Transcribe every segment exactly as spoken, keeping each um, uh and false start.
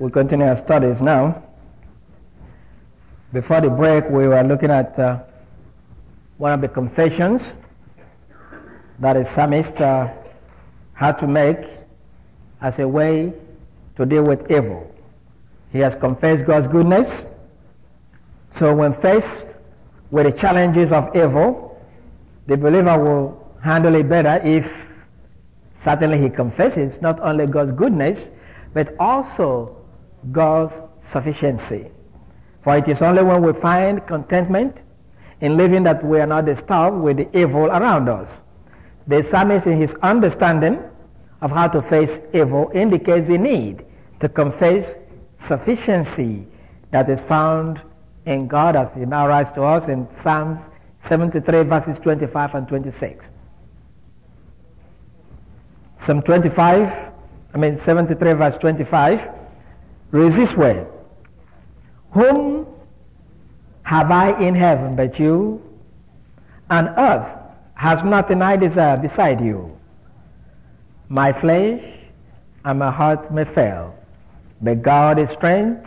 We continue our studies now. Before the break, we were looking at uh, one of the confessions that a psalmist uh, had to make as a way to deal with evil. He has confessed God's goodness. So when faced with the challenges of evil, the believer will handle it better if certainly he confesses not only God's goodness, but also God's sufficiency. For it is only when we find contentment in living that we are not disturbed with the evil around us. The psalmist, in his understanding of how to face evil, indicates the need to confess sufficiency that is found in God, as he now writes to us in Psalms seventy-three, verses twenty-five and twenty-six. Psalm twenty-five, I mean seventy-three, verse twenty-five, reads this way: Whom have I in heaven but you? And earth has nothing I desire beside you. My flesh and my heart may fail, but God is strength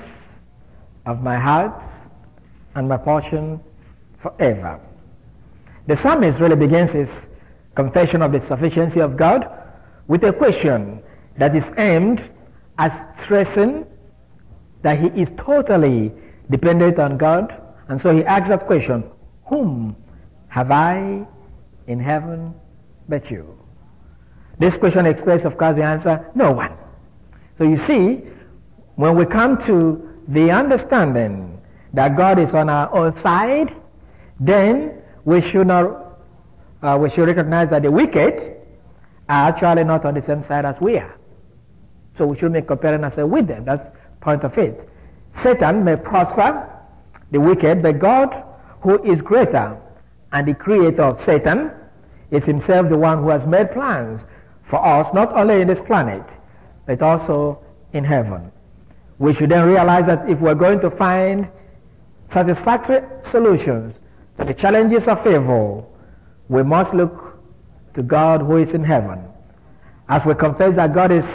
of my heart and my portion forever. The psalmist really begins his confession of the sufficiency of God with a question that is aimed at stressing that he is totally dependent on God. And so he asks that question: Whom have I in heaven but you? This question expresses, of course, the answer: no one. So you see, when we come to the understanding that God is on our own side, then we should not, uh, we should recognize that the wicked are actually not on the same side as we are. So we should make comparing ourselves with them. That's the point of it. Satan may prosper, the wicked, but God, who is greater and the creator of Satan, is himself the one who has made plans for us, not only in this planet, but also in heaven. We should then realize that if we're going to find satisfactory solutions to the challenges of evil, we must look to God who is in heaven. As we confess that God is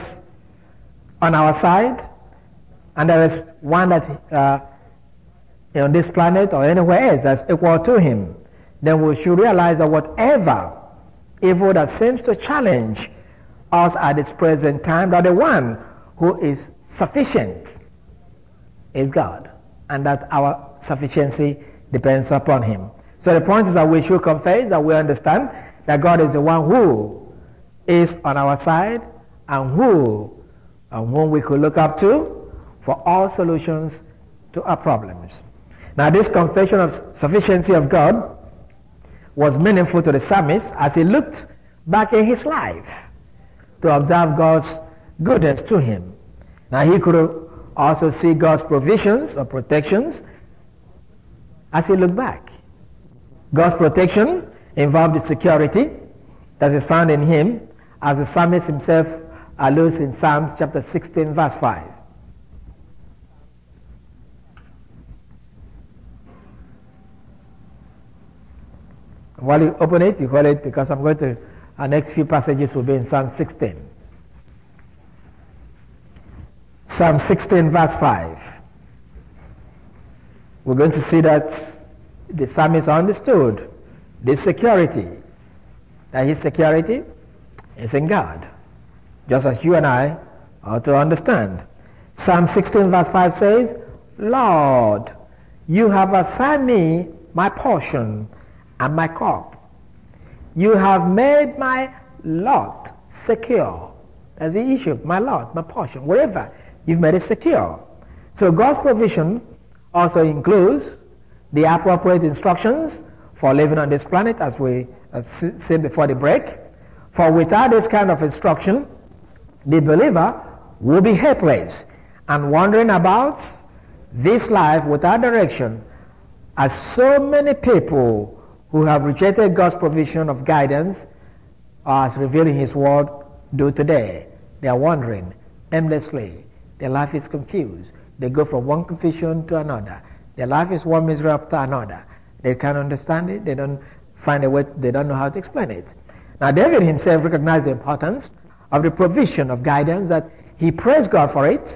on our side, and there is one that uh, on this planet or anywhere else that's equal to him, then we should realize that whatever evil that seems to challenge us at this present time, that the one who is sufficient is God, and that our sufficiency depends upon him. So the point is that we should confess that we understand that God is the one who is on our side and who and whom we could look up to for all solutions to our problems. Now, this confession of sufficiency of God was meaningful to the psalmist as he looked back in his life to observe God's goodness to him. Now, he could also see God's provisions or protections as he looked back. God's protection involved the security that is found in him, as the psalmist himself alludes in Psalms chapter sixteen, verse five. While you open it, you hold it, because I'm going to, our next few passages will be in Psalm sixteen. Psalm sixteen, verse five. We're going to see that the psalmist understood this security, that his security is in God, just as you and I ought to understand. Psalm sixteen, verse five says, Lord, you have assigned me my portion and my cup. You have made my lot secure. That's the issue, my lot, my portion, wherever, you've made it secure. So God's provision also includes the appropriate instructions for living on this planet, as we have seen before the break. For without this kind of instruction, the believer will be helpless and wandering about this life without direction, as so many people who have rejected God's provision of guidance, as revealed in his word, do today. They are wandering aimlessly. Their life is confused. They go from one confusion to another. Their life is one misery after another. They can't understand it. They don't find a way. They don't know how to explain it. Now, David himself recognized the importance of the provision of guidance, that he praised God for it.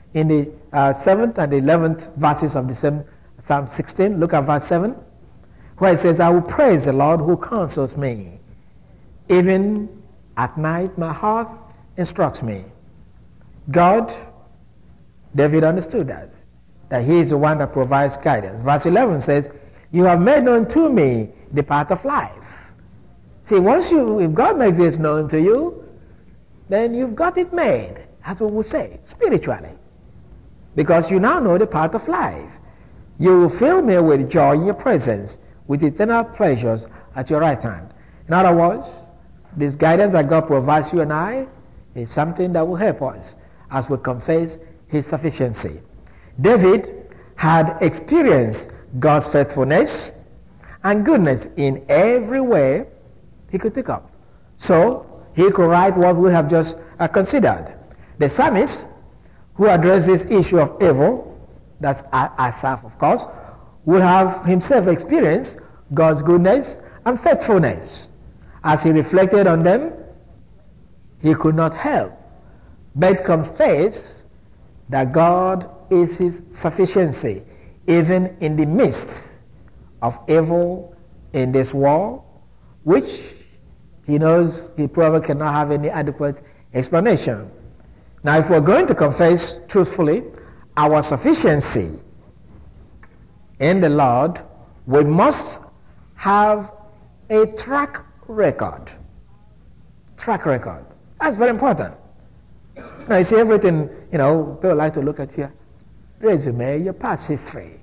in the uh, seventh and eleventh verses of the same Psalm sixteen. Look at verse seven, where it says, I will praise the Lord who counsels me. Even at night my heart instructs me. God, David understood that, that he is the one that provides guidance. Verse eleven says, you have made known to me the path of life. See, once you, if God makes this known to you, then you've got it made, as we would say, spiritually. Because you now know the path of life. You will fill me with joy in your presence, with eternal pleasures at your right hand. In other words, this guidance that God provides you and I is something that will help us as we confess his sufficiency. David had experienced God's faithfulness and goodness in every way he could think of. So, he could write what we have just uh, considered. The psalmist, who addressed this issue of evil, that's Asaph, of course, would have himself experienced God's goodness and faithfulness. As he reflected on them, he could not help but confess that God is his sufficiency, even in the midst of evil in this world, which he knows he probably cannot have any adequate explanation. Now, if we're going to confess truthfully our sufficiency in the Lord, we must have a track record. Track record. That's very important. Now, you see, everything, you know, people like to look at your resume, your past history.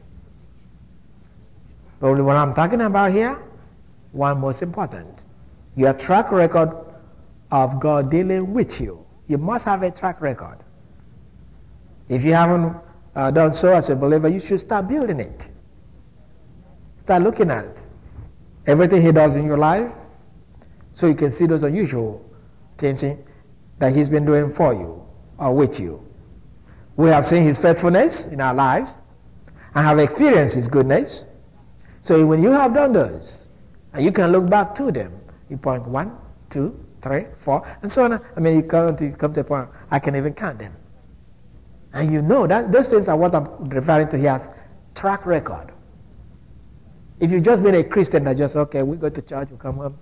But what I'm talking about here, one most important, your track record of God dealing with you. You must have a track record. If you haven't uh, done so as a believer, you should start building it. Start looking at everything he does in your life, so you can see those unusual things that he's been doing for you or with you. We have seen his faithfulness in our lives and have experienced his goodness. So when you have done those, and you can look back to them, you point one, two, three, four, and so on. I mean, you come to, you come to a point, I can even count them. And you know that those things are what I'm referring to here as track record. If you've just been a Christian that just, okay, we go to church, we come home,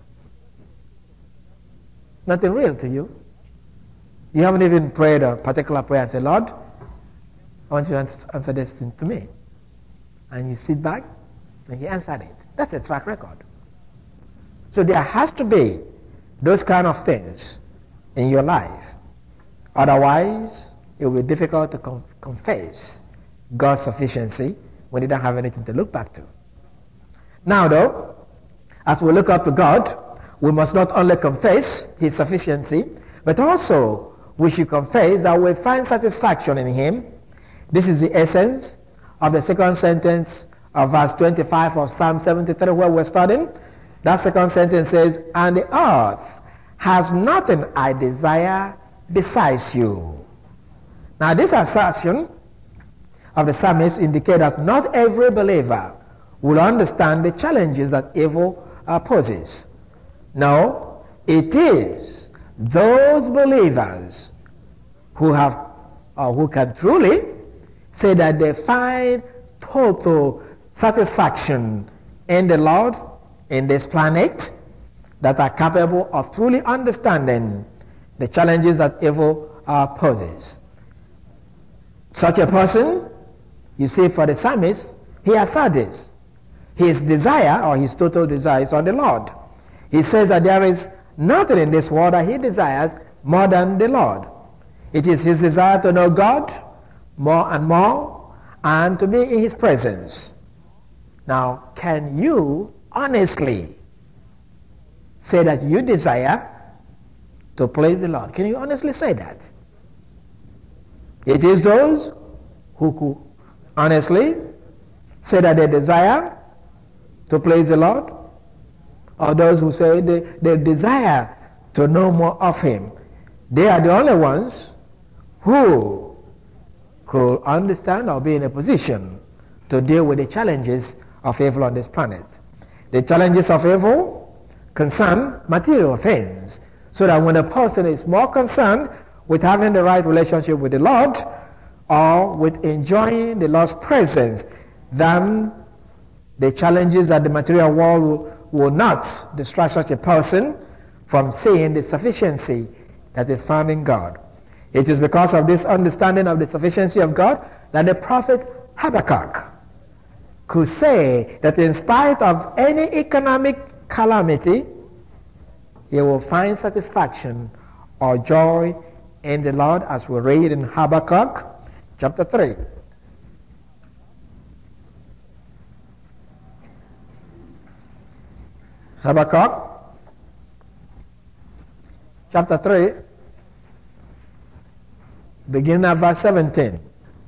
nothing real to you. You haven't even prayed a particular prayer and say, Lord, I want you to answer this thing to me. And you sit back and he answered it. That's a track record. So there has to be those kind of things in your life. Otherwise, it will be difficult to com- confess God's sufficiency when you don't have anything to look back to. Now though, as we look up to God, we must not only confess his sufficiency, but also we should confess that we find satisfaction in him. This is the essence of the second sentence of verse twenty-five of Psalm seventy-three, where we're studying. That second sentence says, and the earth has nothing I desire besides you. Now this assertion of the psalmist indicates that not every believer will understand the challenges that evil uh, poses. No, it is those believers who have, or who can truly say that they find total satisfaction in the Lord, in this planet, that are capable of truly understanding the challenges that evil uh, poses. Such a person, you see, for the psalmist, he has said this. His desire, or his total desire, is on the Lord. He says that there is nothing in this world that he desires more than the Lord. It is his desire to know God more and more and to be in his presence. Now, can you honestly say that you desire to please the Lord? Can you honestly say that? It is those who could honestly say that they desire to please the Lord, or those who say they, they desire to know more of him. They are the only ones who could understand or be in a position to deal with the challenges of evil on this planet. The challenges of evil concern material things, so that when a person is more concerned with having the right relationship with the Lord, or with enjoying the Lord's presence than the challenges that the material world will, will not distract such a person from seeing the sufficiency that is found in God. It is because of this understanding of the sufficiency of God that the prophet Habakkuk could say that in spite of any economic calamity, he will find satisfaction or joy in the Lord, as we read in Habakkuk chapter three. Habakkuk chapter three, beginning at verse seventeen.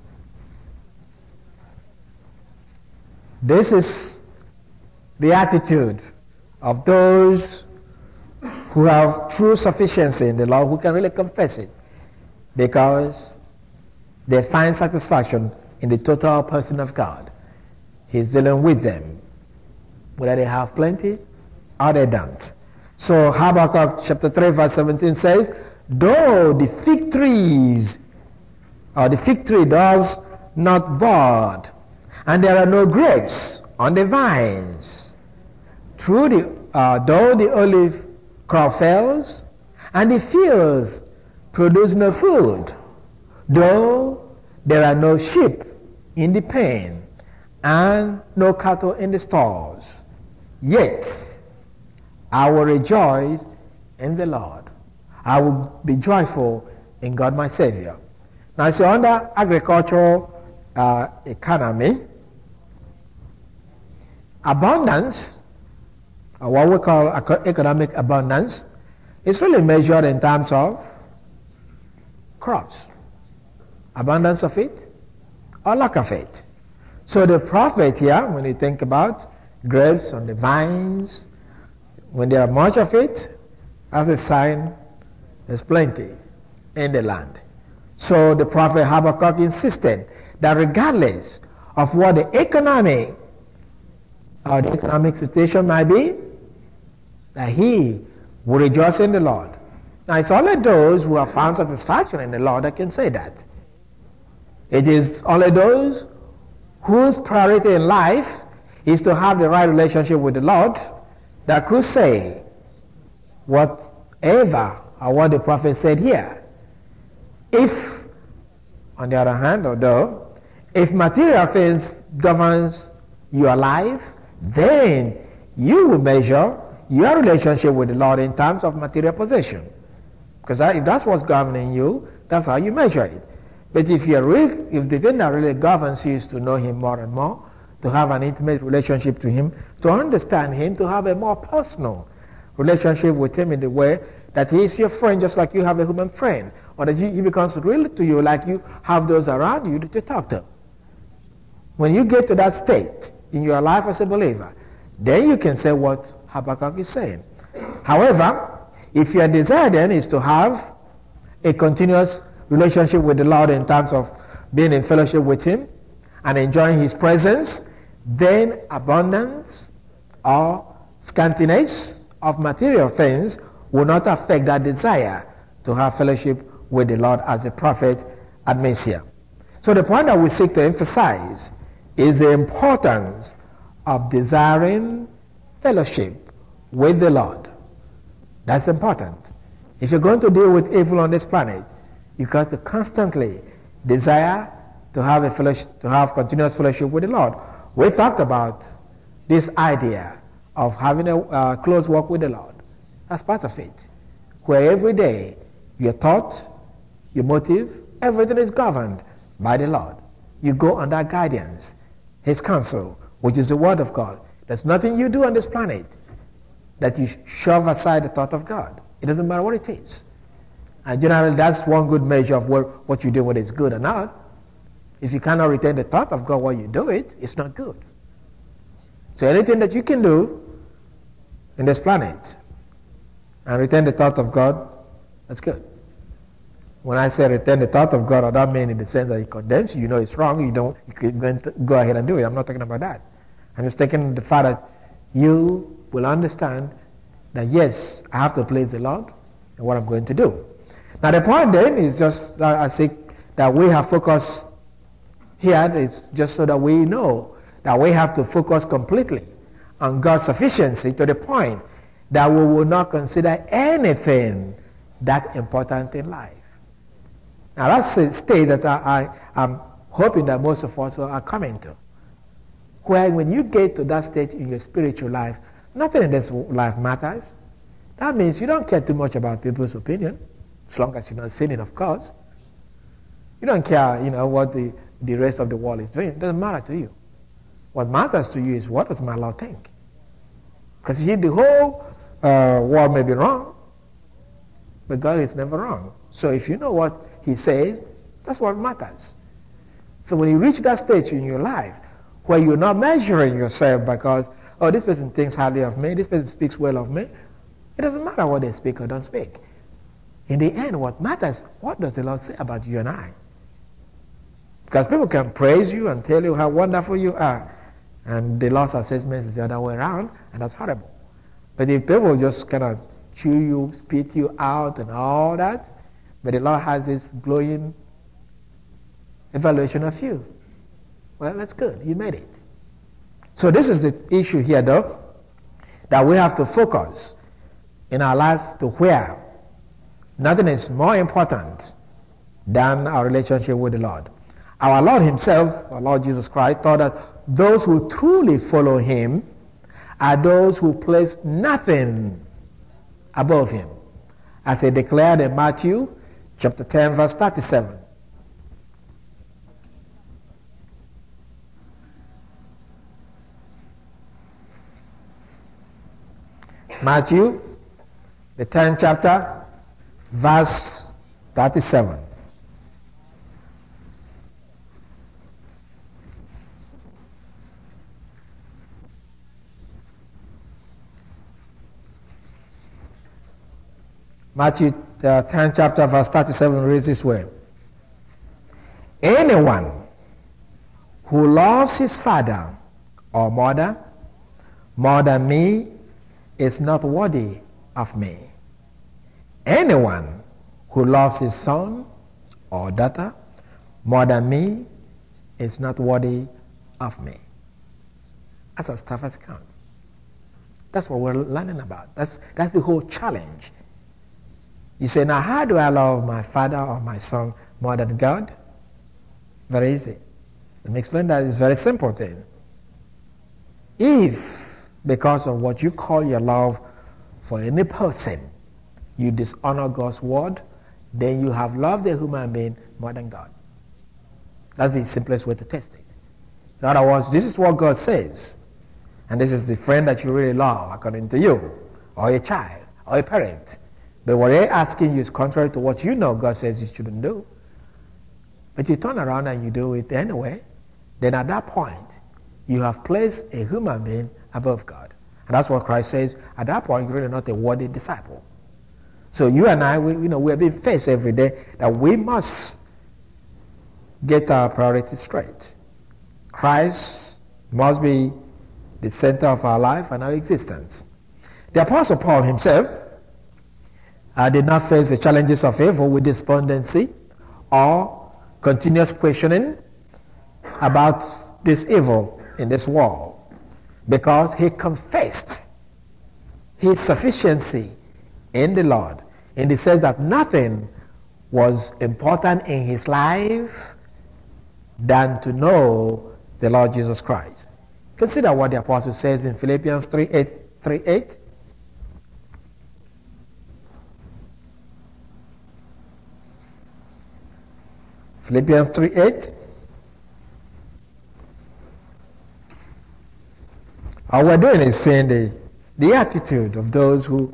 This is the attitude of those who have true sufficiency in the Lord, who can really confess it, because they find satisfaction in the total person of God. He's dealing with them, whether they have plenty or they don't. So Habakkuk chapter three verse seventeen says, though the fig trees or the fig tree does not bud, and there are no grapes on the vines, through the uh, though the olive crop fails, and the fields produce no food, though there are no sheep in the pen, and no cattle in the stalls, yet I will rejoice in the Lord. I will be joyful in God my Savior. Now, so under agricultural uh, economy, abundance, or what we call economic abundance, is really measured in terms of crops. Abundance of it or lack of it. So the prophet here, when you think about grapes on the vines, when there are much of it, as a sign, there's plenty in the land. So the prophet Habakkuk insisted that regardless of what the economy or the economic situation might be, that he will rejoice in the Lord. Now, it's only those who have found satisfaction in the Lord that can say that. It is only those whose priority in life is to have the right relationship with the Lord that could say whatever or what the prophet said here. If, on the other hand, although, if material things governs your life, then you will measure your relationship with the Lord in terms of material possession. Because that, if that's what's governing you, that's how you measure it. But if you're real, if the thing that really governs you is to know Him more and more, to have an intimate relationship to Him, to understand Him, to have a more personal relationship with Him in the way that He is your friend just like you have a human friend, or that He becomes real to you like you have those around you to talk to. When you get to that state in your life as a believer, then you can say what Habakkuk is saying. However, if your desire then is to have a continuous relationship with the Lord in terms of being in fellowship with Him and enjoying His presence, then abundance or scantiness of material things will not affect that desire to have fellowship with the Lord, as the prophet admits here. So the point that we seek to emphasize is the importance of desiring fellowship with the Lord. That's important. If you're going to deal with evil on this planet, you've got to constantly desire to have a fellowship, to have continuous fellowship with the Lord. We talked about this idea of having a uh, close walk with the Lord. That's part of it. Where every day your thought, your motive, everything is governed by the Lord. You go under guidance, His counsel, which is the Word of God. There's nothing you do on this planet that you shove aside the thought of God. It doesn't matter what it is. And generally, that's one good measure of what, what you do, whether it's good or not. If you cannot retain the thought of God while you do it, it's not good. So anything that you can do in this planet and retain the thought of God, that's good. When I say retain the thought of God, I don't mean in the sense that He condemns you. You know it's wrong. You don't. You can go ahead and do it. I'm not talking about that. I'm just taking the fact that you will understand that yes, I have to please the Lord and what I'm going to do. Now the point then is just, I think that we have focused Here it's just so that we know that we have to focus completely on God's sufficiency to the point that we will not consider anything that important in life. Now that's a state that I, I am hoping that most of us are coming to. Where when you get to that stage in your spiritual life, nothing in this life matters. That means you don't care too much about people's opinion, as long as you're not sinning, of course. You don't care, you know, what the, the rest of the world is doing. It doesn't matter to you. What matters to you is, what does my Lord think? Because you see, the whole uh, world may be wrong, but God is never wrong. So if you know what He says, that's what matters. So when you reach that stage in your life where you're not measuring yourself because, oh, this person thinks highly of me, this person speaks well of me, it doesn't matter what they speak or don't speak. In the end, what matters, what does the Lord say about you and I? Because people can praise you and tell you how wonderful you are, and the Lord's assessment is the other way around, and that's horrible. But if people just kind of chew you, spit you out and all that, but the Lord has this glowing evaluation of you, well, that's good. You made it. So this is the issue here, though, that we have to focus in our life to where nothing is more important than our relationship with the Lord. Our Lord Himself, our Lord Jesus Christ, taught that those who truly follow Him are those who place nothing above Him, as He declared in Matthew chapter ten, verse thirty-seven. Matthew, the tenth chapter, verse thirty-seven. Matthew uh, tenth chapter, verse thirty-seven reads this way. Anyone who loves his father or mother more than me is not worthy of me. Anyone who loves his son or daughter more than me is not worthy of me. That's as tough as it counts. That's what we're learning about. That's, that's the whole challenge. You say, now how do I love my father or my son more than God? Very easy. Let me explain that. It's a very simple thing. If, because of what you call your love for any person, you dishonor God's word, then you have loved a human being more than God. That's the simplest way to test it. In other words, this is what God says, and this is the friend that you really love according to you, or a child, or a parent. But what they're asking you is contrary to what you know God says you shouldn't do. But you turn around and you do it anyway. Then at that point, you have placed a human being above God. And that's what Christ says. At that point, you're really not a worthy disciple. So you and I, we, you know, we are being faced every day that we must get our priorities straight. Christ must be the center of our life and our existence. The Apostle Paul himself uh, did not face the challenges of evil with despondency or continuous questioning about this evil in this world, because he confessed his sufficiency in the Lord, and he says that nothing was important in his life than to know the Lord Jesus Christ. Consider what the apostle says in Philippians three eight. Philippians three eight. All we're doing is saying the, the attitude of those who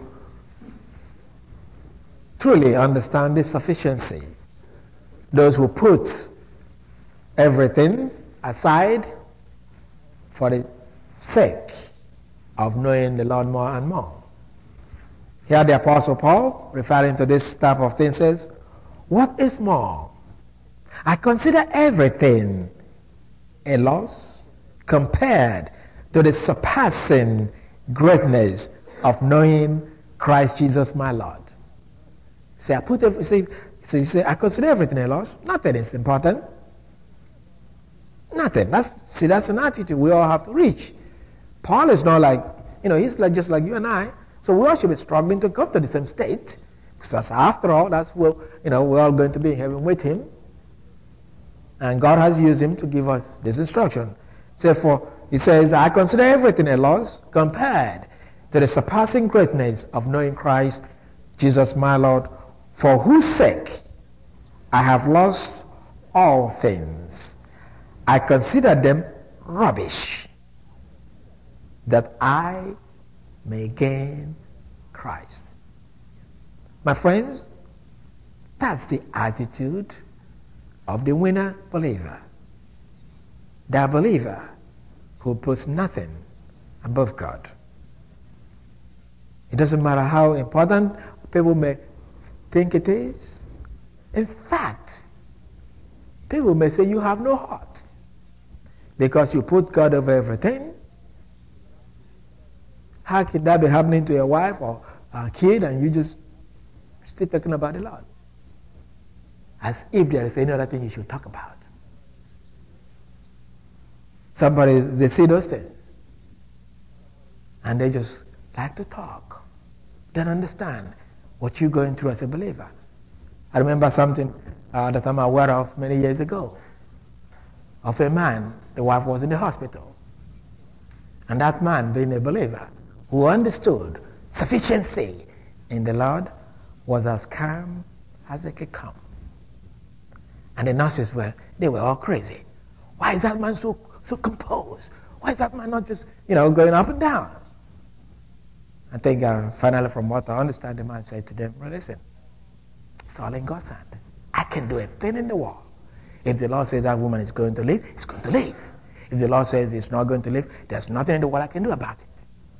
truly understand this sufficiency. Those who put everything aside for the sake of knowing the Lord more and more. Here the Apostle Paul, referring to this type of thing, says, what is more? I consider everything a loss compared to the surpassing greatness of knowing Christ Jesus my Lord. Say, I put every, say, so you say, I consider everything a loss. Nothing is important. nothing. That's, see, that's an attitude we all have to reach. Paul is not like, you know, he's like just like you and I. So we all should be struggling to come to the same state. Because after all, that's where, you know, we're all going to be in heaven with him. And God has used him to give us this instruction. Therefore, he says, I consider everything a loss compared to the surpassing greatness of knowing Christ Jesus my Lord, for whose sake I have lost all things. I consider them rubbish, that I may gain Christ. My friends, that's the attitude of the winner believer. The believer who puts nothing above God. It doesn't matter how important people may think it is. In fact, people may say you have no heart because you put God over everything. How can that be happening to your wife or a kid and you just still talking about the Lord? As if there is any other thing you should talk about. Somebody, they see those things and they just like to talk. Don't understand what you're going through as a believer. I remember something uh, that I'm aware of many years ago of a man, the wife was in the hospital. And that man, being a believer, who understood sufficiency in the Lord, was as calm as they could come. And the nurses were, they were all crazy. Why is that man so, so composed? Why is that man not just, you know, going up and down? I think uh, finally from what I understand, the man said to them, well, listen, it's all in God's hand. I can do a thing in the world. If the Lord says that woman is going to live, it's going to live. If the Lord says it's not going to live, there's nothing in the world I can do about it.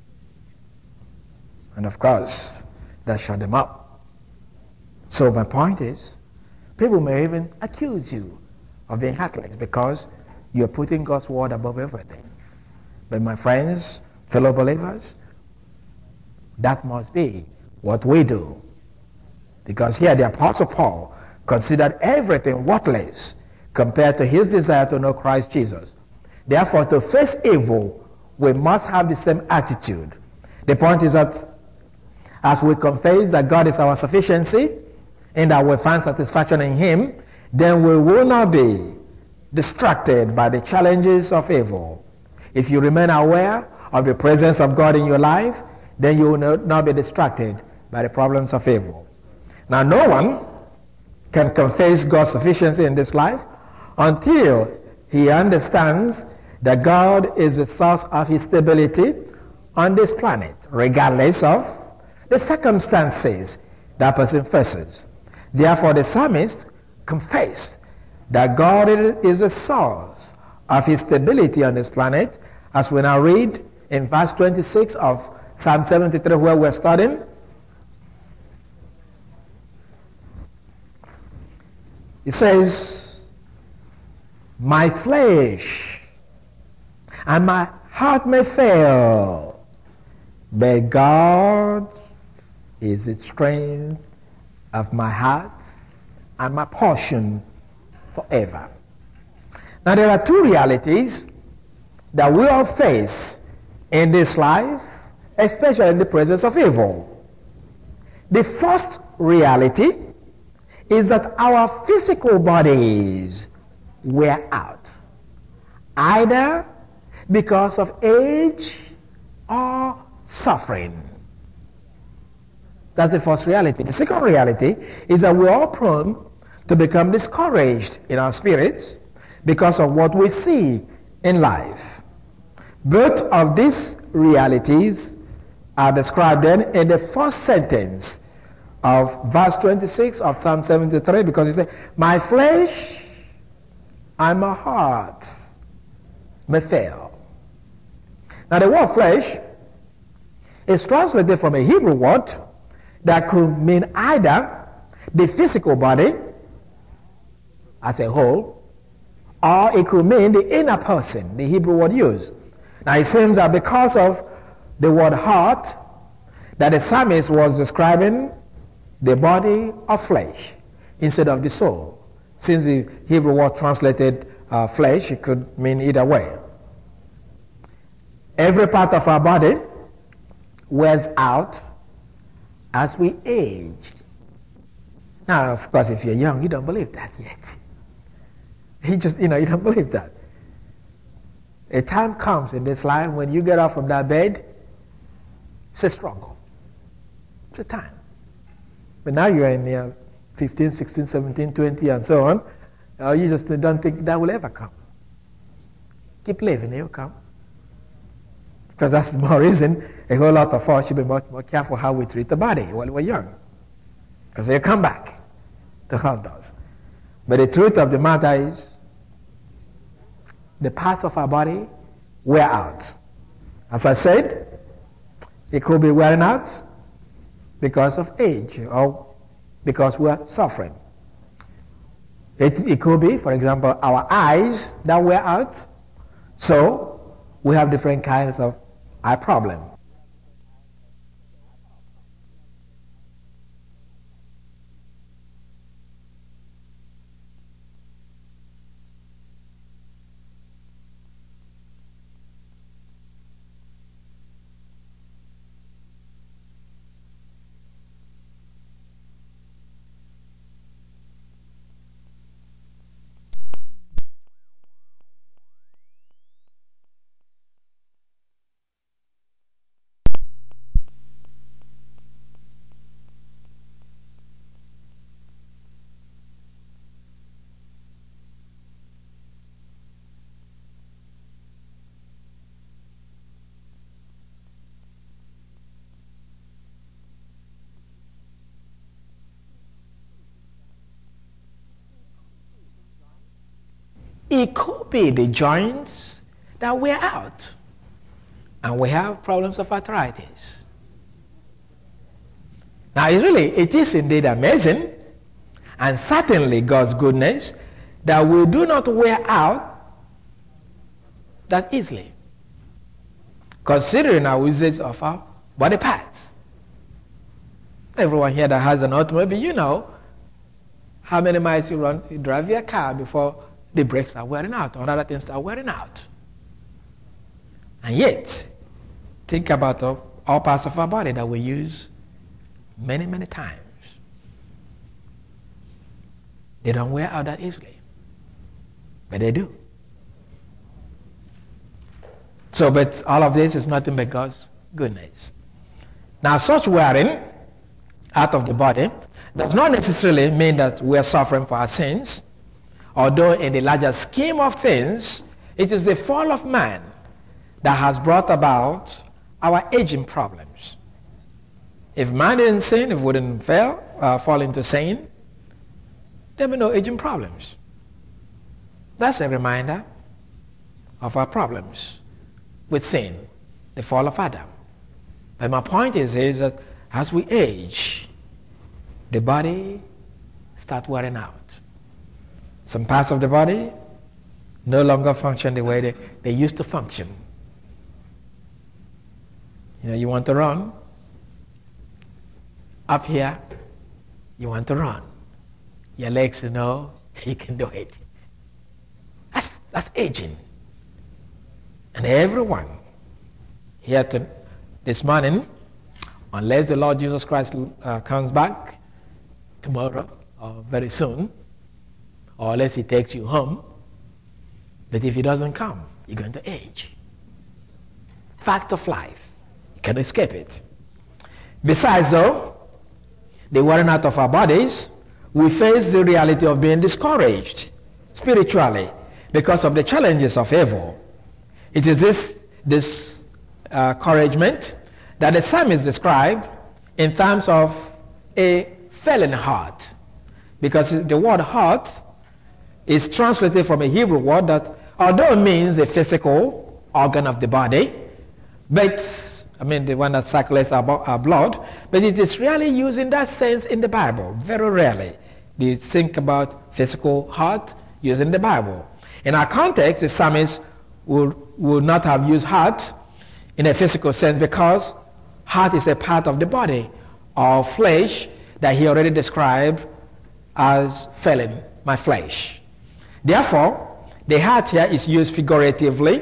And of course, that shut them up. So my point is, people may even accuse you of being Catholics because you're putting God's word above everything. But my friends, fellow believers, that must be what we do. Because here the Apostle Paul considered everything worthless compared to his desire to know Christ Jesus. Therefore, to face evil, we must have the same attitude. The point is that as we confess that God is our sufficiency and that we find satisfaction in him, then we will not be distracted by the challenges of evil. If you remain aware of the presence of God in your life, then you will not be distracted by the problems of evil. Now, no one can confess God's sufficiency in this life until he understands that God is the source of his stability on this planet, regardless of the circumstances that person faces. Therefore, the psalmist confessed that God is the source of his stability on this planet, as we now read in verse twenty-six of Psalm seventy-three, where we're studying. It says, my flesh and my heart may fail, but God is the strength of my heart and my portion forever. Now there are two realities that we all face in this life, especially in the presence of evil. The first reality is that our physical bodies wear out, either because of age or suffering. That's the first reality. The second reality is that we're all prone to become discouraged in our spirits because of what we see in life. Both of these realities are described then in the first sentence of verse twenty-six of Psalm seventy-three, because it says, my flesh and my heart may fail. Now the word flesh is translated from a Hebrew word that could mean either the physical body as a whole, or it could mean the inner person, the Hebrew word used. Now it seems that because of the word heart, that the psalmist was describing the body of flesh instead of the soul, since the Hebrew word translated uh, flesh. It could mean either way. Every part of our body wears out as we age. Now, of course, if you're young, you don't believe that yet. You just, you know, you don't believe that. A time comes in this life when you get up from that bed, it's a struggle. It's a time. But now you're in your fifteen, sixteen, seventeen, twenty, and so on. Uh, you just don't think that will ever come. Keep living, it will come. Because that's the more reason a whole lot of us should be much more careful how we treat the body while we're young. Because they'll come back to haunt us. But the truth of the matter is, the parts of our body wear out. As I said, it could be wearing out because of age or because we are suffering. It, it could be, for example, our eyes that wear out. So we have different kinds of eye problems. It could be the joints that wear out, and we have problems of arthritis. Now, it's really, it is indeed amazing, and certainly God's goodness, that we do not wear out that easily, considering our usage of our body parts. Everyone here that has an automobile, you know how many miles you run, you drive your car before the brakes are wearing out, or other things are wearing out. And yet, think about all, all parts of our body that we use many, many times. They don't wear out that easily, but they do. So, but all of this is nothing but God's goodness. Now, such wearing out of the body does not necessarily mean that we are suffering for our sins. Although in the larger scheme of things, it is the fall of man that has brought about our aging problems. If man didn't sin, if we didn't fail, uh, fall into sin, there would be no aging problems. That's a reminder of our problems with sin, the fall of Adam. But my point is, is that as we age, the body starts wearing out. Some parts of the body no longer function the way they, they used to function. You know, you want to run. Up here, you want to run. Your legs, you know, you can do it. That's, that's aging. And everyone here to, this morning, unless the Lord Jesus Christ uh, comes back tomorrow or very soon, or unless he takes you home, but if he doesn't come, you're going to age. Fact of life. You can't escape it. Besides, though, the wearing out of our bodies, we face the reality of being discouraged spiritually because of the challenges of evil. It is this discouragement that the psalmist described in terms of a failing heart, because the word heart is translated from a Hebrew word that, although it means a physical organ of the body, but, I mean the one that circulates our, our blood, but it is really used in that sense in the Bible, very rarely. Do you think about physical heart used in the Bible? In our context, the psalmist would, would not have used heart in a physical sense, because heart is a part of the body or flesh that he already described as failing my flesh. Therefore, The heart here is used figuratively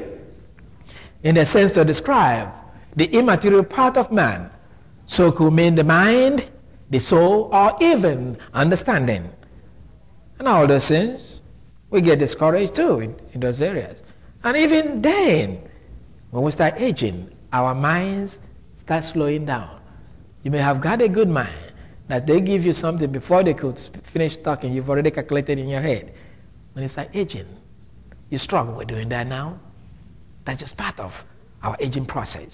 in a sense to describe the immaterial part of man. So could mean the mind, the soul, or even understanding. And all those things, we get discouraged too in, in those areas. And even then, when we start aging, our minds start slowing down. You may have got a good mind that they give you something before they could finish talking. You've already calculated in your head. When you start aging, you struggle with doing that now. That's just part of our aging process.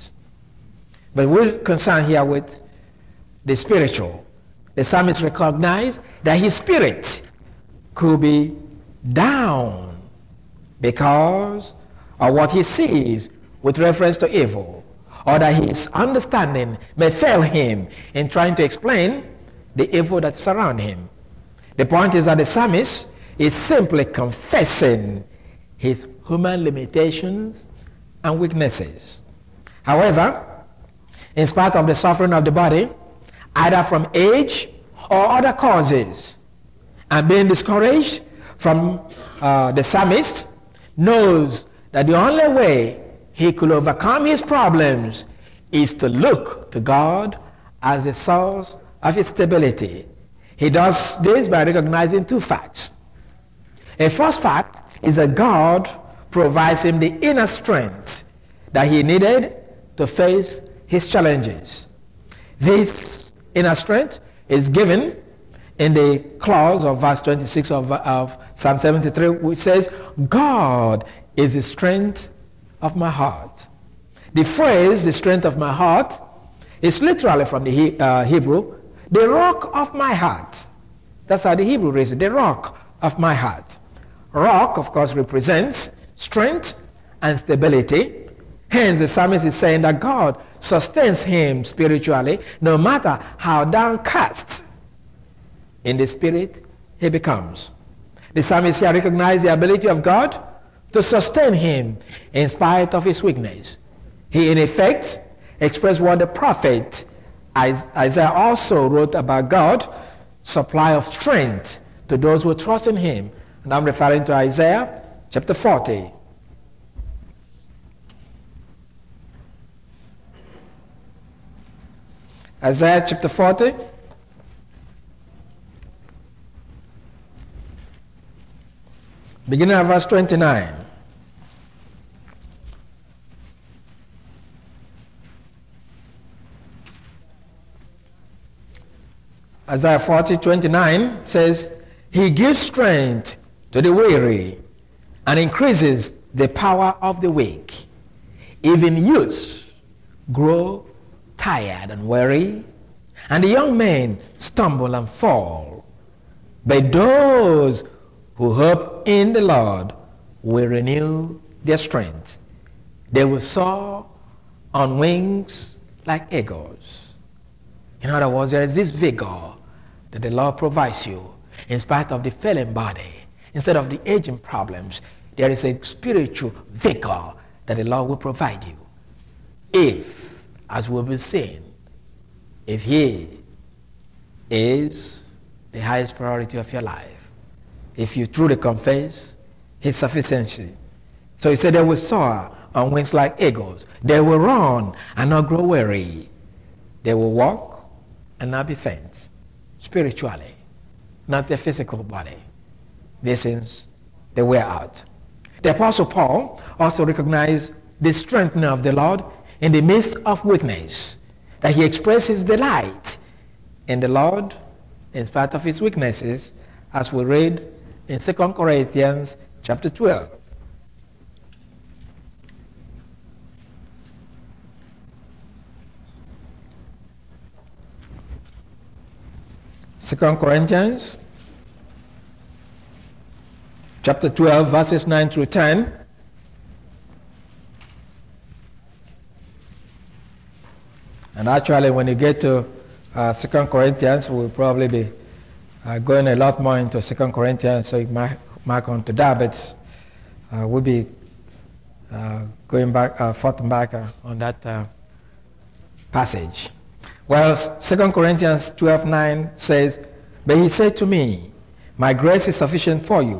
But we're concerned here with the spiritual. The psalmist recognized that his spirit could be down because of what he sees with reference to evil, or that his understanding may fail him in trying to explain the evil that surrounds him. The point is that the psalmist is simply confessing his human limitations and weaknesses. However, in spite of the suffering of the body, either from age or other causes, and being discouraged from uh, the psalmist knows that the only way he could overcome his problems is to look to God as the source of his stability. He does this by recognizing two facts. A first fact is that God provides him the inner strength that he needed to face his challenges. This inner strength is given in the clause of verse twenty-six of, of Psalm seventy-three, which says, God is the strength of my heart. The phrase, the strength of my heart, is literally from the he, uh, Hebrew, the rock of my heart. That's how the Hebrew reads it, the rock of my heart. Rock, of course, represents strength and stability. Hence, the psalmist is saying that God sustains him spiritually, no matter how downcast in the spirit he becomes. The psalmist here recognizes the ability of God to sustain him in spite of his weakness. He, in effect, expressed what the prophet Isaiah also wrote about God, supply of strength to those who trust in him. And I'm referring to Isaiah chapter forty. Isaiah chapter forty. Beginning at verse twenty-nine. Isaiah forty, twenty-nine says, He gives strength to the weary and increases the power of the weak. Even youths grow tired and weary, and the young men stumble and fall. But those who hope in the Lord will renew their strength. They will soar on wings like eagles. In other words, there is this vigor that the Lord provides you in spite of the failing body. Instead of the aging problems, there is a spiritual vigor that the Lord will provide you. If, as we'll be saying, if He is the highest priority of your life, if you truly confess His sufficiency. So He said they will soar on wings like eagles. They will run and not grow weary. They will walk and not be faint. Spiritually, not their physical body. This is the way out. The Apostle Paul also recognized the strengthening of the Lord in the midst of weakness, that he expresses delight in the Lord in spite of his weaknesses, as we read in Second Corinthians chapter twelve. Second Corinthians chapter twelve, verses nine through ten. And actually, when you get to uh, Second Corinthians, we'll probably be uh, going a lot more into Second Corinthians, so you might mark on to that, but uh, we'll be uh, going back, uh, forth and back uh, on that uh, passage. Well, Second Corinthians twelve nine says, But he said to me, My grace is sufficient for you,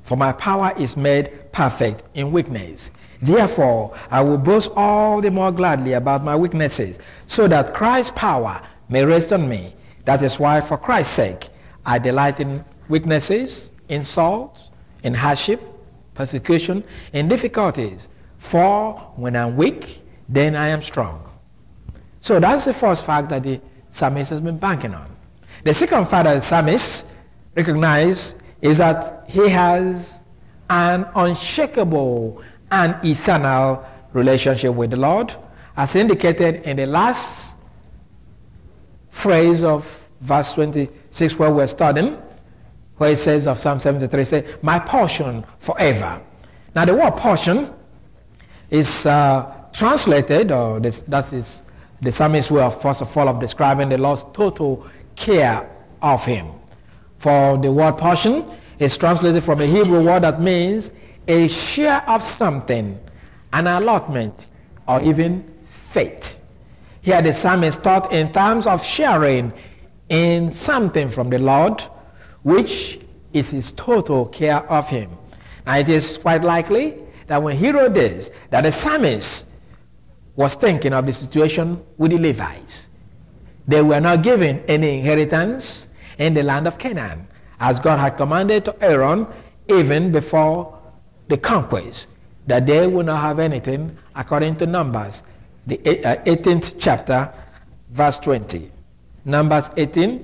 For my power is made perfect in weakness. Therefore, I will boast all the more gladly about my weaknesses, so that Christ's power may rest on me. That is why, for Christ's sake, I delight in weaknesses, insults, in hardship, persecution, in difficulties. For when I'm weak, then I am strong. So that's the first fact that the psalmist has been banking on. The second fact that the psalmist recognizes is that he has an unshakable and eternal relationship with the Lord, as indicated in the last phrase of verse twenty-six where we're studying, where it says of Psalm seventy-three, it says, my portion forever. Now the word portion is uh, translated, or this, that is the psalmist's way of, first of all, of describing the Lord's total care of him. For the word portion is translated from a Hebrew word that means a share of something, an allotment, or even fate. Here the psalmist taught in terms of sharing in something from the Lord, which is his total care of him. Now it is quite likely that when he wrote this, that the psalmist was thinking of the situation with the Levites. They were not given any inheritance in the land of Canaan, as God had commanded to Aaron even before the conquest, that they would not have anything, according to Numbers, the eighteenth chapter, verse twenty. Numbers eighteen.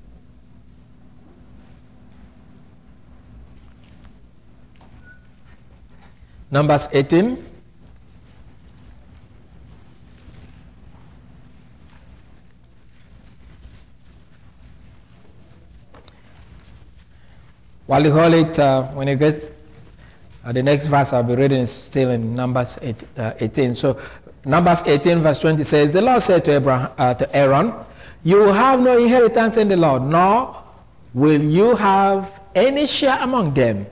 Numbers eighteen. While you hold it, uh, when you get uh, the next verse, I'll be reading still in Numbers eight, uh, eighteen. So, Numbers eighteen, verse twenty says, the Lord said to, Abraham, uh, to Aaron, you will have no inheritance in the Lord, nor will you have any share among them.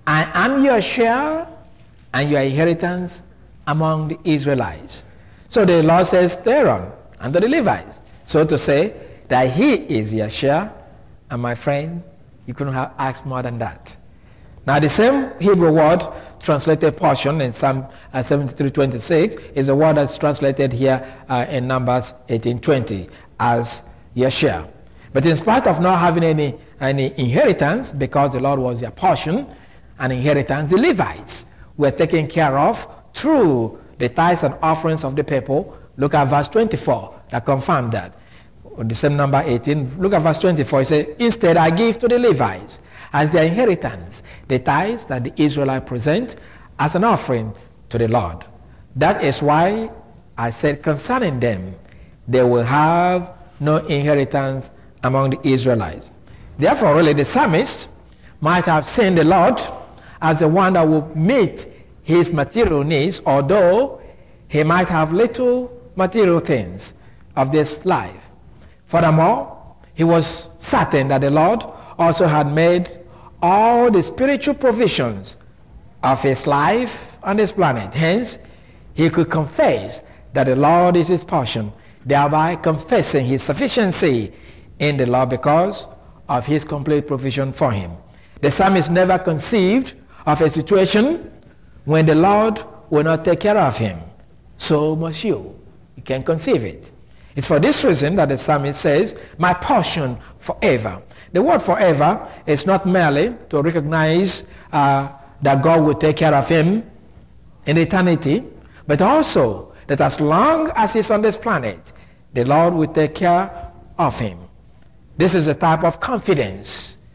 I am your share and your inheritance among the Israelites. So the Lord says to Aaron and to the Levites, so to say that he is your share, and my friend, you couldn't have asked more than that. Now the same Hebrew word translated portion in Psalm uh, seventy-three twenty-six is a word that's translated here uh, in Numbers eighteen twenty as your share. But in spite of not having any, any inheritance, because the Lord was their portion and inheritance, the Levites were taken care of through the tithes and offerings of the people. Look at verse twenty-four that confirmed that. The same number eighteen, look at verse twenty-four. It says, instead I give to the Levites as their inheritance the tithes that the Israelites present as an offering to the Lord. That is why I said concerning them, they will have no inheritance among the Israelites. Therefore, really, the psalmist might have seen the Lord as the one that will meet his material needs, although he might have little material things of this life. Furthermore, he was certain that the Lord also had made all the spiritual provisions of his life on this planet. Hence, he could confess that the Lord is his portion, thereby confessing his sufficiency in the Lord because of his complete provision for him. The psalmist never conceived of a situation when the Lord will not take care of him. So must you. You can conceive it. It's for this reason that the psalmist says, my portion forever. The word forever is not merely to recognize uh, that God will take care of him in eternity, but also that as long as he's on this planet, the Lord will take care of him. This is a type of confidence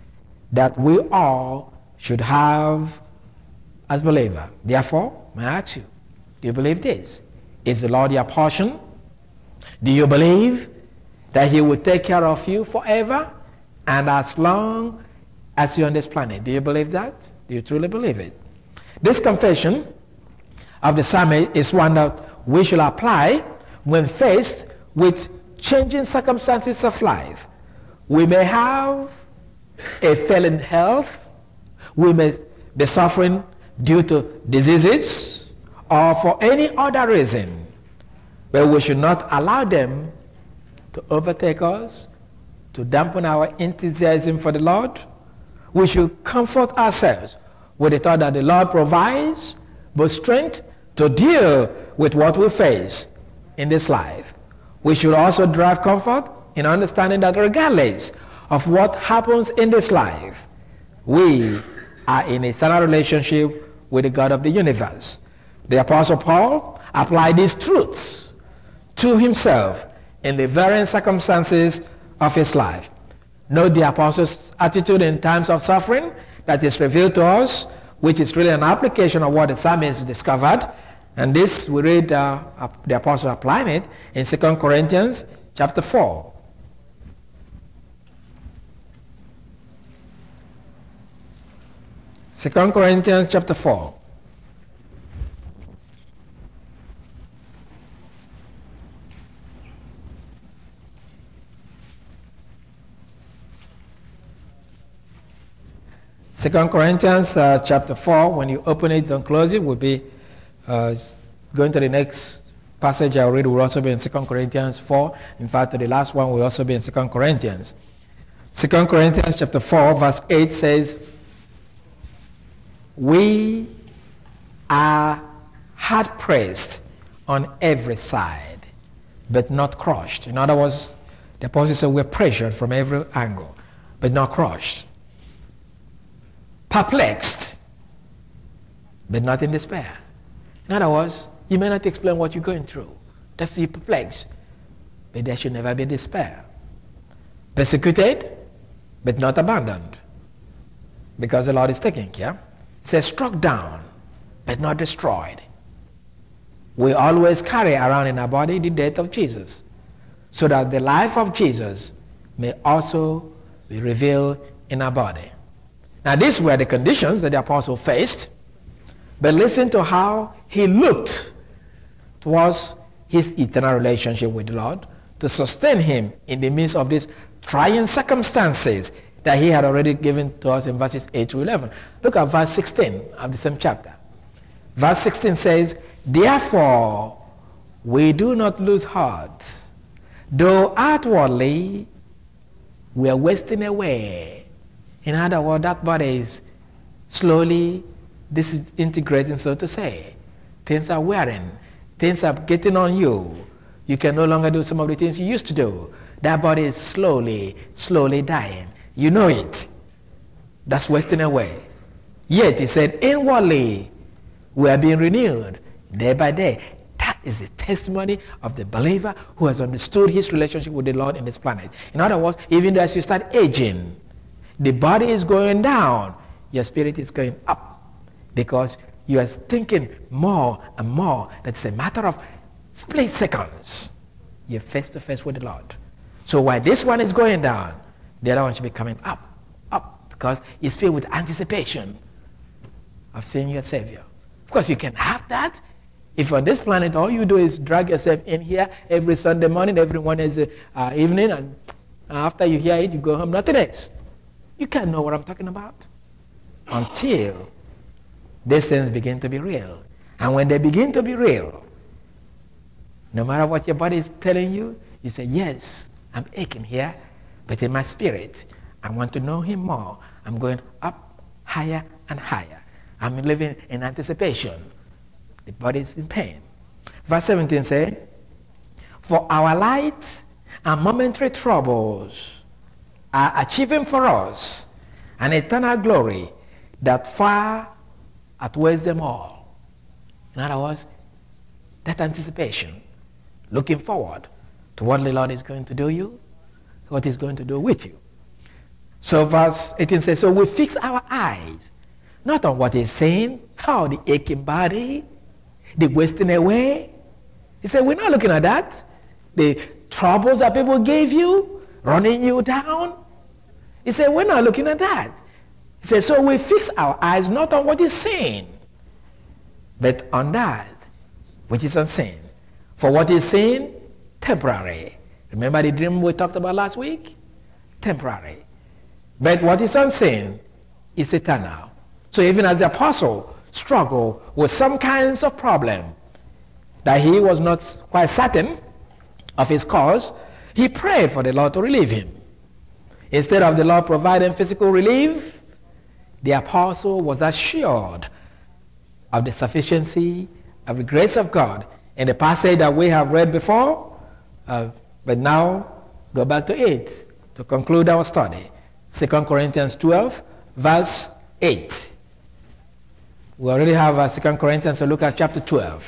that we all should have as believers. Therefore, may I ask you, do you believe this? Is the Lord your portion? Do you believe that he will take care of you forever and as long as you're on this planet? Do you believe that? Do you truly believe it? This confession of the psalmist is one that we should apply when faced with changing circumstances of life. We may have a failing health. We may be suffering due to diseases or for any other reason. But we should not allow them to overtake us, to dampen our enthusiasm for the Lord. We should comfort ourselves with the thought that the Lord provides both strength to deal with what we face in this life. We should also derive comfort in understanding that regardless of what happens in this life, we are in a eternal relationship with the God of the universe. The Apostle Paul applied these truths to himself in the varying circumstances of his life. Note the apostle's attitude in times of suffering that is revealed to us, which is really an application of what the psalmist discovered. And this, we read uh, the apostle applying it in Second Corinthians chapter four. Second Corinthians chapter four. Second Corinthians uh, chapter four, when you open it, don't close it, will be uh, going to the next passage I read will also be in Second Corinthians four. In fact, the last one will also be in Second Corinthians. Second Corinthians chapter four, verse eight says, we are hard pressed on every side, but not crushed. In other words, the apostle said we're pressured from every angle, but not crushed. Perplexed, but not in despair. In other words, you may not explain what you're going through. That's you perplexed, but there should never be despair. Persecuted, but not abandoned, because the Lord is taking care. It says struck down, but not destroyed. We always carry around in our body the death of Jesus, so that the life of Jesus may also be revealed in our body. Now, these were the conditions that the apostle faced, but listen to how he looked towards his eternal relationship with the Lord to sustain him in the midst of these trying circumstances that he had already given to us in verses eight to eleven. Look at verse sixteen of the same chapter. Verse sixteen says, therefore, we do not lose heart, though outwardly we are wasting away. In other words, that body is slowly disintegrating, so to say. Things are wearing. Things are getting on you. You can no longer do some of the things you used to do. That body is slowly, slowly dying. You know it. That's wasting away. Yet, he said, inwardly, we are being renewed day by day. That is the testimony of the believer who has understood his relationship with the Lord in this planet. In other words, even as you start aging, the body is going down, your spirit is going up, because you are thinking more and more that it's a matter of split seconds. You're face to face with the Lord. So while this one is going down, the other one should be coming up, up, because it's filled with anticipation of seeing your Savior. Of course, you can have that. If on this planet all you do is drag yourself in here every Sunday morning, every Wednesday uh, evening, and after you hear it, you go home, nothing else. You can't know what I'm talking about until these things begin to be real. And when they begin to be real, no matter what your body is telling you, you say, yes, I'm aching here, but in my spirit, I want to know him more. I'm going up higher and higher. I'm living in anticipation. The body is in pain. Verse seventeen says, for our light and momentary troubles are achieving for us an eternal glory that far outweighs them all. In other words, that anticipation, looking forward to what the Lord is going to do you, what he's going to do with you. So verse eighteen says, so we fix our eyes not on what he's saying, how the aching body, the wasting away. He said, we're not looking at that. The troubles that people gave you, running you down. He said, we're not looking at that. He said, so we fix our eyes not on what he's saying, but on that which is unseen. For what is seen, temporary. Remember the dream we talked about last week? Temporary. But what is unseen is eternal. So even as the apostle struggled with some kinds of problem that he was not quite certain of his cause, he prayed for the Lord to relieve him. Instead of the Lord providing physical relief, the apostle was assured of the sufficiency of the grace of God in the passage that we have read before. Uh, but now, go back to it to conclude our study. Second Corinthians twelve, verse eight. We already have uh, Second Corinthians, so look at chapter twelve.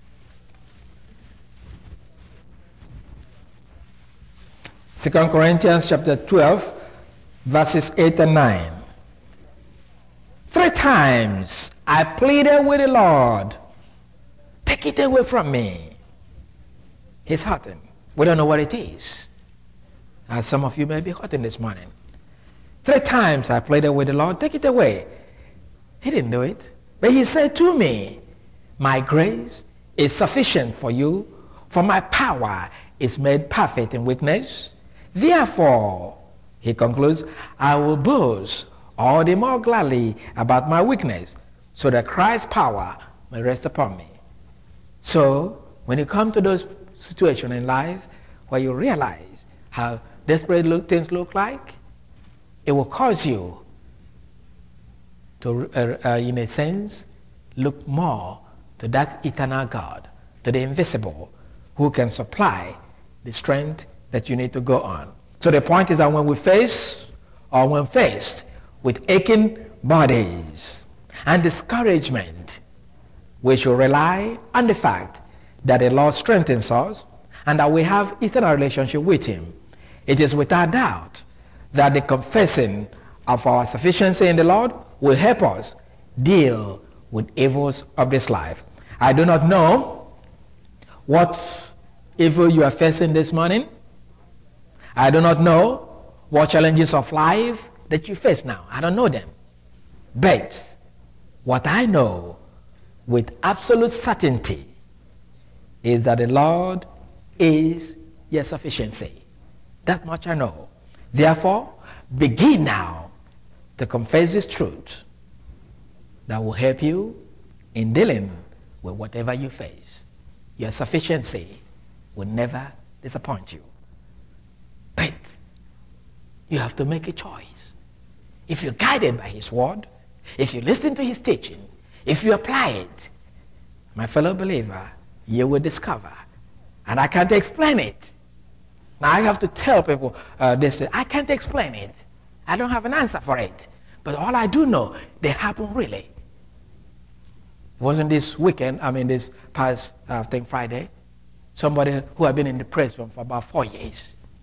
Second Corinthians chapter twelve, verses eight and nine. Three times I pleaded with the Lord, take it away from me. He's hurting. We don't know what it is. As some of you may be hurting this morning. Three times I pleaded with the Lord, take it away. He didn't do it. But he said to me, my grace is sufficient for you, for my power is made perfect in weakness. Therefore, he concludes, I will boast all the more gladly about my weakness, so that Christ's power may rest upon me. So, when you come to those situations in life where you realize how desperate look, things look like, it will cause you to, uh, uh, in a sense, look more to that eternal God, to the invisible, who can supply the strength that you need to go on. So the point is that when we face, or when faced with aching bodies and discouragement, we should rely on the fact that the Lord strengthens us and that we have eternal relationship with Him. It is without doubt that the confessing of our sufficiency in the Lord will help us deal with evils of this life. I do not know what evil you are facing this morning. I do not know what challenges of life that you face now. I don't know them. But what I know with absolute certainty is that the Lord is your sufficiency. That much I know. Therefore, begin now to confess this truth that will help you in dealing with whatever you face. Your sufficiency will never disappoint you. But you have to make a choice. If you're guided by His word, if you listen to His teaching, if you apply it, my fellow believer, you will discover. And I can't explain it. Now I have to tell people uh, this. I can't explain it. I don't have an answer for it. But all I do know, they happen really. It wasn't this weekend, I mean this past, uh, I think Friday, somebody who had been in the prison for about four years.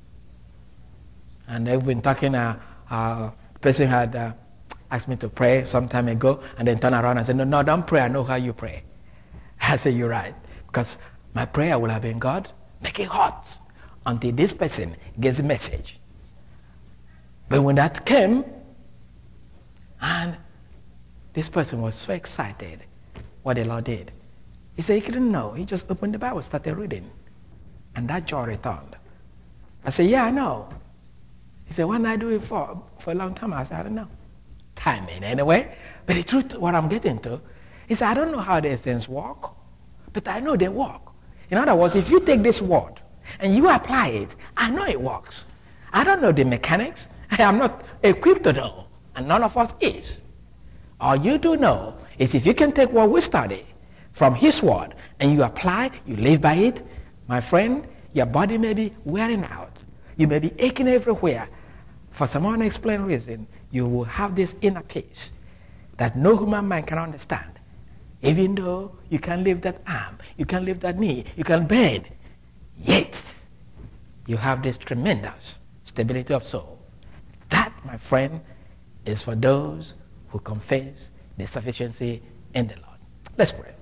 And they've been talking, uh, uh, the person had uh, asked me to pray some time ago, and then turned around and said, no, no, don't pray, I know how you pray. I said, you're right. Because my prayer will have been, God, make it hot until this person gets the message. But when that came, and this person was so excited what the Lord did. He said he couldn't know. He just opened the Bible, started reading. And that joy returned. I said, yeah, I know. He said, when I do it for, for a long time, I said, I don't know. Timing anyway. But the truth, what I'm getting to, is I don't know how these things work, but I know they work. In other words, if you take this word and you apply it, I know it works. I don't know the mechanics. I am not equipped to know, and none of us is. All you do know is if you can take what we study from His word and you apply, you live by it, my friend, your body may be wearing out. You may be aching everywhere. For some unexplained reason, you will have this inner peace that no human mind can understand. Even though you can lift that arm, you can lift that knee, you can bend, yet you have this tremendous stability of soul. That, my friend, is for those who confess the sufficiency in the Lord. Let's pray.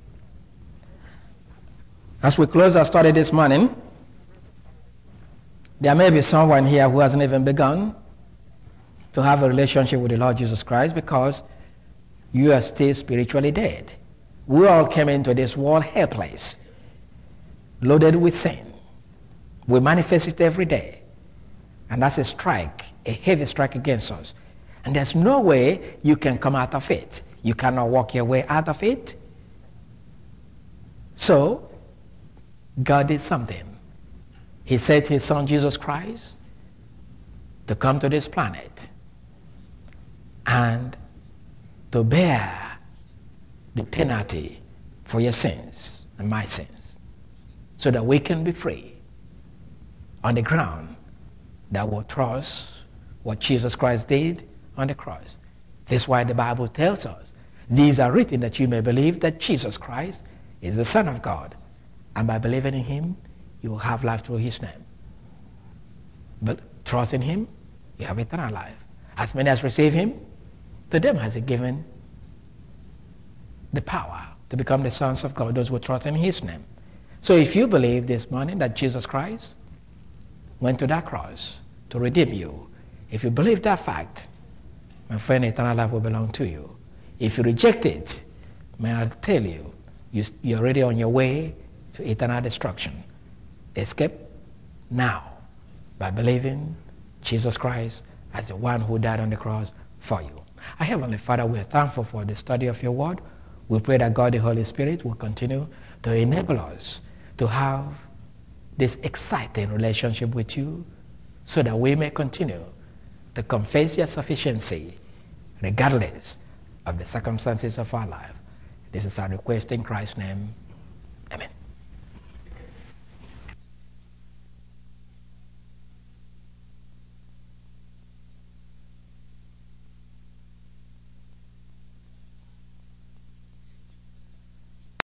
As we close our study this morning, there may be someone here who hasn't even begun to have a relationship with the Lord Jesus Christ because you are still spiritually dead. We all came into this world helpless, loaded with sin. We manifest it every day. And that's a strike, a heavy strike against us. And there's no way you can come out of it. You cannot walk your way out of it. So, God did something. He sent His Son Jesus Christ to come to this planet and to bear the penalty for your sins and my sins, so that we can be free on the ground that will trust what Jesus Christ did on the cross. This is why the Bible tells us, these are written that you may believe that Jesus Christ is the Son of God, and by believing in him, you will have life through his name. But trust in him, you have eternal life. As many as receive him, to them has he given the power to become the sons of God, those who trust in his name. So if you believe this morning that Jesus Christ went to that cross to redeem you, if you believe that fact, my friend, eternal life will belong to you. If you reject it, may I tell you, you you're already on your way to eternal destruction. Escape now by believing Jesus Christ as the one who died on the cross for you. Our Heavenly Father, we are thankful for the study of your word. We pray that God the Holy Spirit will continue to enable us to have this exciting relationship with you, so that we may continue to confess your sufficiency regardless of the circumstances of our life. This is our request in Christ's name.